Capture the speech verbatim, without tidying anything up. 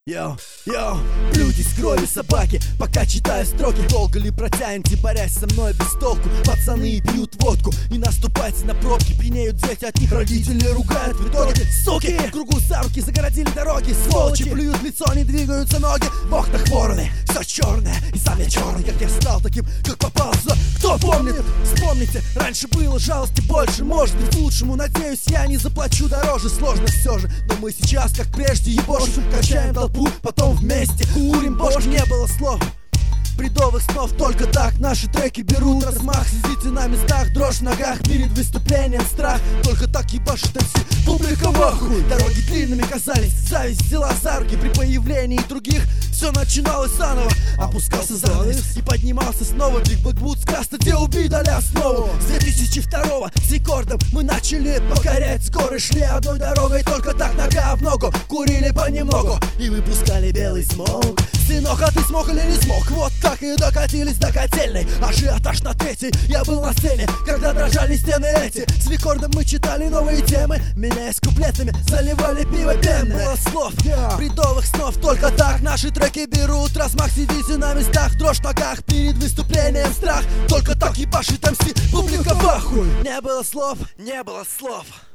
Йоу, йоу, блюдись крови собаки, пока читаю строки. Долго ли протянете, борясь со мной без толку? Пацаны пьют водку, не наступайте на пробки. Пьянеют дети, от них родители ругают в итоге. Суки, в кругу за руки загородили дороги. Сволочи, плюют в лицо, не двигаются ноги. Бог так вороны, все черное, и сам я черный. Как я стал таким, как попался. Кто помнит? Вспомните, раньше было жалости больше. Может быть лучшему, надеюсь, я не заплачу дороже. Сложно все же, но мы сейчас, как прежде, ебошим. Качаем толпу, потом вместе курим бошки. Не было слов, бредовых снов, только так наши треки берут размах. Сидите на местах, дрожь в ногах, перед выступлением страх. Только так ебашит такси, публика в ахуе. Дороги длинными казались, зависть взяла за руки. При появлении других все начиналось заново. Опускался занавес и поднимался снова. Биг Бэк Бутс, каста, где убей дали основу. С две тысячи второго с рекордом мы начали покорять горы. Шли одной дорогой, только так нога в ногу. Курили понемногу и выпускали белый смог. Сынок, а ты смог или не смог? Вот так и докатились до котельной. Ажиотаж на третий, я был на сцене, когда дрожали стены эти. С рекордом мы читали новые темы, меняясь куплетами, заливали пиво пенное. Было слов, бредовых снов, только так наши треки берут размах. Сидите на местах, дрожь в ногах, перед выступлением страх. Только так ебашит эм си, публика в ахуе. Не было слов, не было слов.